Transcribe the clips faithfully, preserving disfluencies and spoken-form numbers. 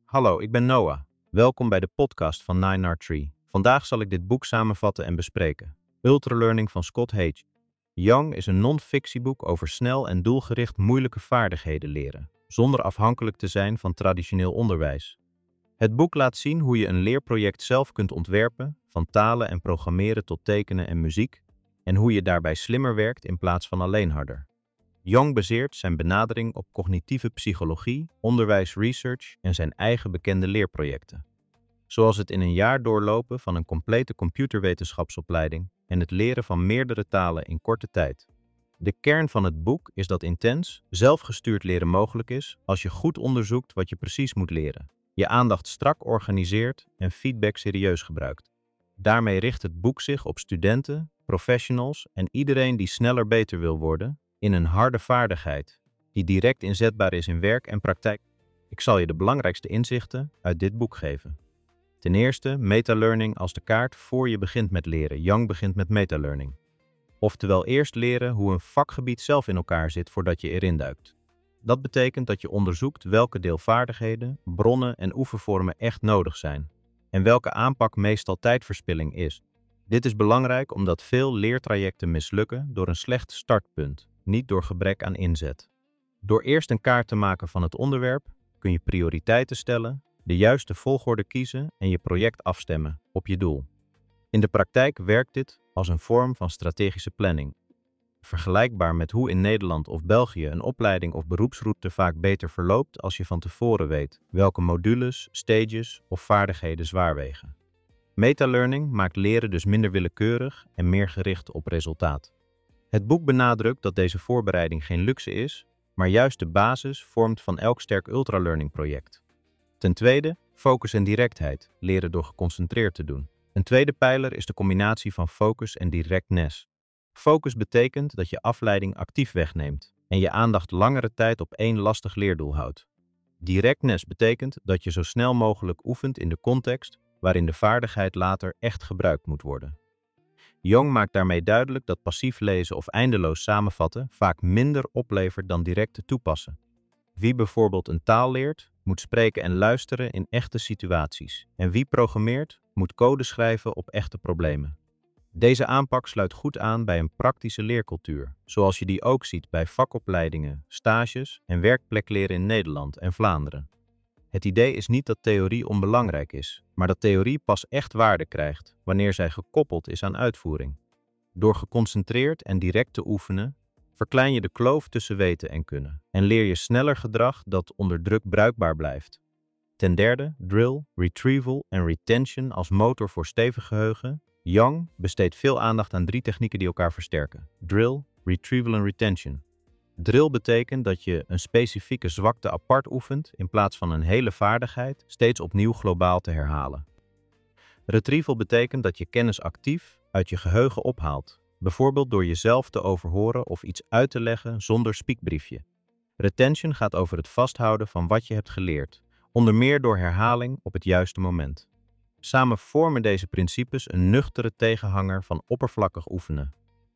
Hallo, ik ben Noah. Welkom bij de podcast van nine R Tree. Vandaag zal ik dit boek samenvatten en bespreken. Ultralearning van Scott Hage. Young is een non-fictieboek over snel en doelgericht moeilijke vaardigheden leren, zonder afhankelijk te zijn van traditioneel onderwijs. Het boek laat zien hoe je een leerproject zelf kunt ontwerpen, van talen en programmeren tot tekenen en muziek, en hoe je daarbij slimmer werkt in plaats van alleen harder. Young baseert zijn benadering op cognitieve psychologie, onderwijsresearch en zijn eigen bekende leerprojecten. Zoals het in een jaar doorlopen van een complete computerwetenschapsopleiding en het leren van meerdere talen in korte tijd. De kern van het boek is dat intens, zelfgestuurd leren mogelijk is als je goed onderzoekt wat je precies moet leren, je aandacht strak organiseert en feedback serieus gebruikt. Daarmee richt het boek zich op studenten, professionals en iedereen die sneller beter wil worden in een harde vaardigheid, die direct inzetbaar is in werk en praktijk. Ik zal je de belangrijkste inzichten uit dit boek geven. Ten eerste, metalearning als de kaart voor je begint met leren. Young begint met metalearning. Oftewel eerst leren hoe een vakgebied zelf in elkaar zit voordat je erin duikt. Dat betekent dat je onderzoekt welke deelvaardigheden, bronnen en oefenvormen echt nodig zijn en welke aanpak meestal tijdverspilling is. Dit is belangrijk omdat veel leertrajecten mislukken door een slecht startpunt, niet door gebrek aan inzet. Door eerst een kaart te maken van het onderwerp kun je prioriteiten stellen, de juiste volgorde kiezen en je project afstemmen op je doel. In de praktijk werkt dit als een vorm van strategische planning. Vergelijkbaar met hoe in Nederland of België een opleiding of beroepsroute vaak beter verloopt als je van tevoren weet welke modules, stages of vaardigheden zwaar wegen. Metalearning maakt leren dus minder willekeurig en meer gericht op resultaat. Het boek benadrukt dat deze voorbereiding geen luxe is, maar juist de basis vormt van elk sterk ultralearning project. Ten tweede, focus en directheid, leren door geconcentreerd te doen. Een tweede pijler is de combinatie van focus en directness. Focus betekent dat je afleiding actief wegneemt en je aandacht langere tijd op één lastig leerdoel houdt. Directness betekent dat je zo snel mogelijk oefent in de context waarin de vaardigheid later echt gebruikt moet worden. Young maakt daarmee duidelijk dat passief lezen of eindeloos samenvatten vaak minder oplevert dan direct te toepassen. Wie bijvoorbeeld een taal leert, moet spreken en luisteren in echte situaties. En wie programmeert, moet code schrijven op echte problemen. Deze aanpak sluit goed aan bij een praktische leercultuur, zoals je die ook ziet bij vakopleidingen, stages en werkplekleren in Nederland en Vlaanderen. Het idee is niet dat theorie onbelangrijk is, maar dat theorie pas echt waarde krijgt wanneer zij gekoppeld is aan uitvoering. Door geconcentreerd en direct te oefenen, verklein je de kloof tussen weten en kunnen en leer je sneller gedrag dat onder druk bruikbaar blijft. Ten derde, drill, retrieval en retention als motor voor stevig geheugen. Young besteedt veel aandacht aan drie technieken die elkaar versterken: drill, retrieval en retention. Drill betekent dat je een specifieke zwakte apart oefent in plaats van een hele vaardigheid steeds opnieuw globaal te herhalen. Retrieval betekent dat je kennis actief uit je geheugen ophaalt, bijvoorbeeld door jezelf te overhoren of iets uit te leggen zonder spiekbriefje. Retention gaat over het vasthouden van wat je hebt geleerd, onder meer door herhaling op het juiste moment. Samen vormen deze principes een nuchtere tegenhanger van oppervlakkig oefenen.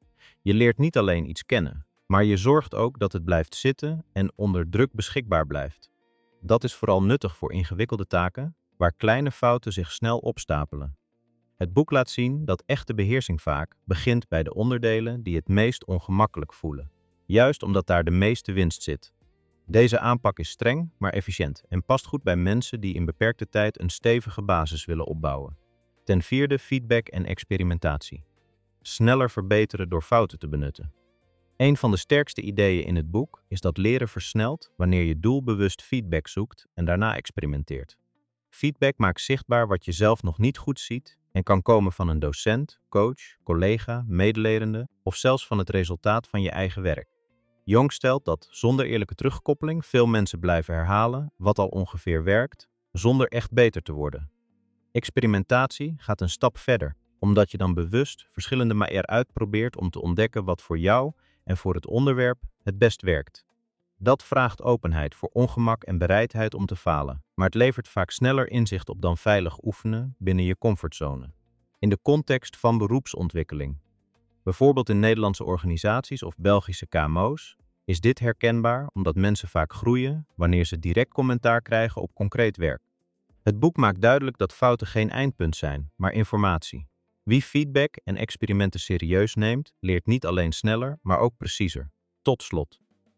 Je leert niet alleen iets kennen, maar je zorgt ook dat het blijft zitten en onder druk beschikbaar blijft. Dat is vooral nuttig voor ingewikkelde taken, waar kleine fouten zich snel opstapelen. Het boek laat zien dat echte beheersing vaak begint bij de onderdelen die het meest ongemakkelijk voelen, juist omdat daar de meeste winst zit. Deze aanpak is streng, maar efficiënt en past goed bij mensen die in beperkte tijd een stevige basis willen opbouwen. Ten vierde, feedback en experimentatie. Sneller verbeteren door fouten te benutten. Een van de sterkste ideeën in het boek is dat leren versnelt wanneer je doelbewust feedback zoekt en daarna experimenteert. Feedback maakt zichtbaar wat je zelf nog niet goed ziet en kan komen van een docent, coach, collega, medelerende of zelfs van het resultaat van je eigen werk. Young stelt dat zonder eerlijke terugkoppeling veel mensen blijven herhalen wat al ongeveer werkt, zonder echt beter te worden. Experimentatie gaat een stap verder, omdat je dan bewust verschillende manieren uitprobeert om te ontdekken wat voor jou en voor het onderwerp het best werkt. Dat vraagt openheid voor ongemak en bereidheid om te falen, maar het levert vaak sneller inzicht op dan veilig oefenen binnen je comfortzone. In de context van beroepsontwikkeling, bijvoorbeeld in Nederlandse organisaties of Belgische K M O's, is dit herkenbaar omdat mensen vaak groeien wanneer ze direct commentaar krijgen op concreet werk. Het boek maakt duidelijk dat fouten geen eindpunt zijn, maar informatie. Wie feedback en experimenten serieus neemt, leert niet alleen sneller, maar ook preciezer. Tot slot.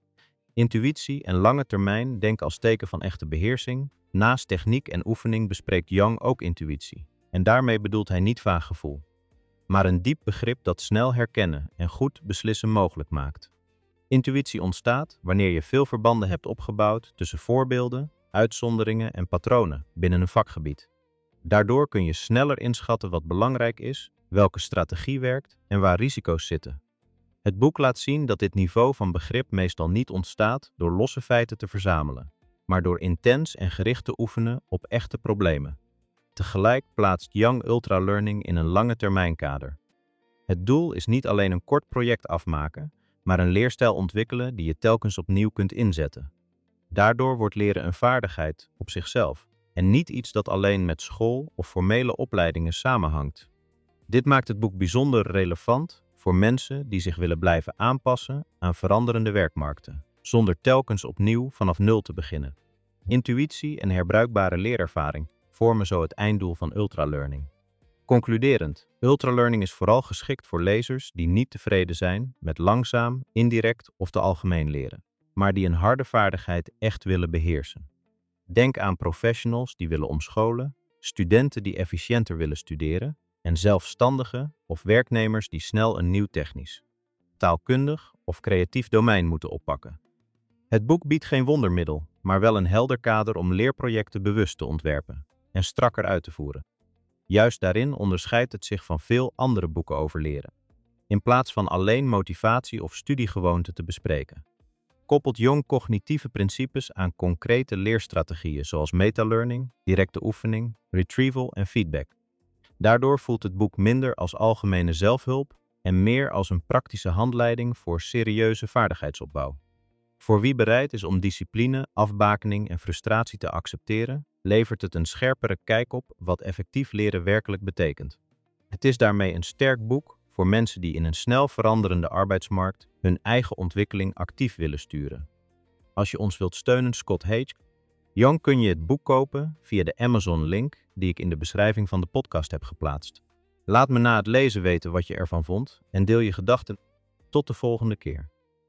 Intuïtie en lange termijn denken als teken van echte beheersing. Naast techniek en oefening bespreekt Young ook intuïtie. En daarmee bedoelt hij niet vaag gevoel, maar een diep begrip dat snel herkennen en goed beslissen mogelijk maakt. Intuïtie ontstaat wanneer je veel verbanden hebt opgebouwd tussen voorbeelden, uitzonderingen en patronen binnen een vakgebied. Daardoor kun je sneller inschatten wat belangrijk is, welke strategie werkt en waar risico's zitten. Het boek laat zien dat dit niveau van begrip meestal niet ontstaat door losse feiten te verzamelen, maar door intens en gericht te oefenen op echte problemen. Tegelijk plaatst Young Ultra Learning in een lange termijnkader. Het doel is niet alleen een kort project afmaken, maar een leerstijl ontwikkelen die je telkens opnieuw kunt inzetten. Daardoor wordt leren een vaardigheid op zichzelf en niet iets dat alleen met school of formele opleidingen samenhangt. Dit maakt het boek bijzonder relevant voor mensen die zich willen blijven aanpassen aan veranderende werkmarkten, zonder telkens opnieuw vanaf nul te beginnen. Intuïtie en herbruikbare leerervaring vormen zo het einddoel van ultralearning. Concluderend, ultralearning is vooral geschikt voor lezers die niet tevreden zijn met langzaam, indirect of te algemeen leren, maar die een harde vaardigheid echt willen beheersen. Denk aan professionals die willen omscholen, studenten die efficiënter willen studeren en zelfstandigen of werknemers die snel een nieuw technisch, taalkundig of creatief domein moeten oppakken. Het boek biedt geen wondermiddel, maar wel een helder kader om leerprojecten bewust te ontwerpen en strakker uit te voeren. Juist daarin onderscheidt het zich van veel andere boeken over leren, in plaats van alleen motivatie of studiegewoonten te bespreken. Koppelt Young cognitieve principes aan concrete leerstrategieën zoals metalearning, directe oefening, retrieval en feedback. Daardoor voelt het boek minder als algemene zelfhulp en meer als een praktische handleiding voor serieuze vaardigheidsopbouw. Voor wie bereid is om discipline, afbakening en frustratie te accepteren, levert het een scherpere kijk op wat effectief leren werkelijk betekent. Het is daarmee een sterk boek voor mensen die in een snel veranderende arbeidsmarkt hun eigen ontwikkeling actief willen sturen. Als je ons wilt steunen, Scott H. Young, kun je het boek kopen via de Amazon-link die ik in de beschrijving van de podcast heb geplaatst. Laat me na het lezen weten wat je ervan vond en deel je gedachten. Tot de volgende keer.